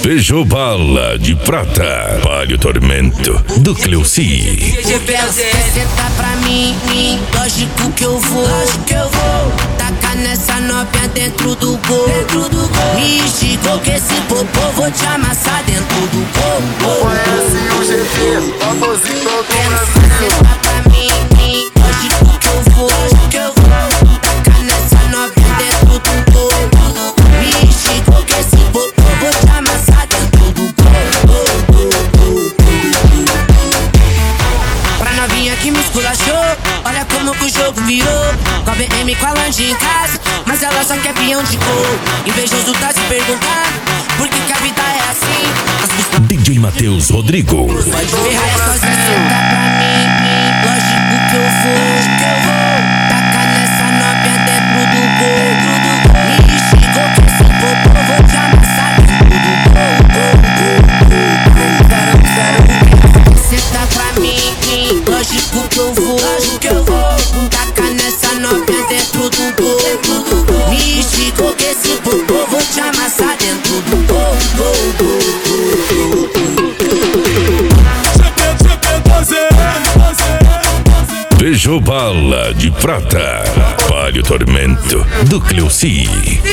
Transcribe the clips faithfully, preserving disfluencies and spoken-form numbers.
Beijo bala de prata, palio tormento do Cleuci. Senta pra mim, mim, lógico que eu vou, lógico que eu vou. Tacar nessa novinha dentro do gol, dentro do gol. Me esticou que esse popô vou te amassar dentro do gol. Conhece o G P, famosinho do Brasil. Senta pra mim, mim, lógico que eu vou, lógico que eu vou. Tacar nessa novinha dentro do gol. Me esticou que esse popô vou te amassar dentro do gol. Pra novinha que me esculachou, olha como que o jogo virou. Com a B M, com a lanche em casa, mas ela só quer peão de gol. Invejoso tá se perguntando por que que a vida é assim. D J Matheus Rodrigo. Pode ferrar é sozinho. Senta pra mim, mim, lógico que eu vou, lógico que eu vou. Tacar nessa novinha dentro do gol, dentro do gol. Me esticou que esse popô vou te amassar dentro do gol. Senta pra mim, mim, lógico que eu vou, lógico que eu vou. Tacar nessa novinha dentro do gol, dentro do gol. Me esticou que esse popô vou te amassar dentro do gol, gol, gol. Beijo bala de prata, palio tormento do Cleuci.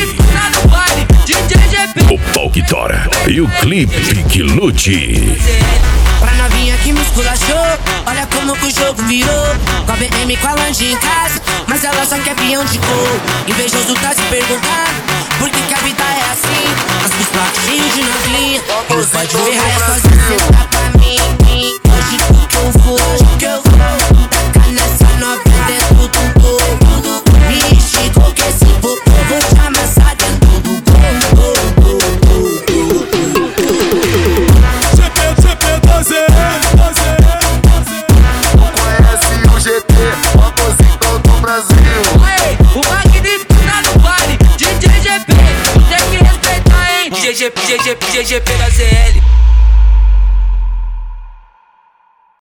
O pau que tora e o clipe que lute. Pra novinha que me esculachou, olha como que o jogo virou. Com a B M, com a lanche em casa, mas ela só quer peão de gol. Invejoso tá se perguntando por que que a vida é assim. As pistas cheios de novinha, eles pode ferrar é sozinho. Senta pra mim, mim, lógico que eu vou, lógico que eu vou. Tacar nessa novinha dentro do gol. Me esticou que esse popô vou te amassar dentro do gol. Conhece o G P, famosinho do Brasil. Aê, o magnífico tá no baile, D J G P, tem que respeitar, hein? G G P, G G P, G G P da Z L.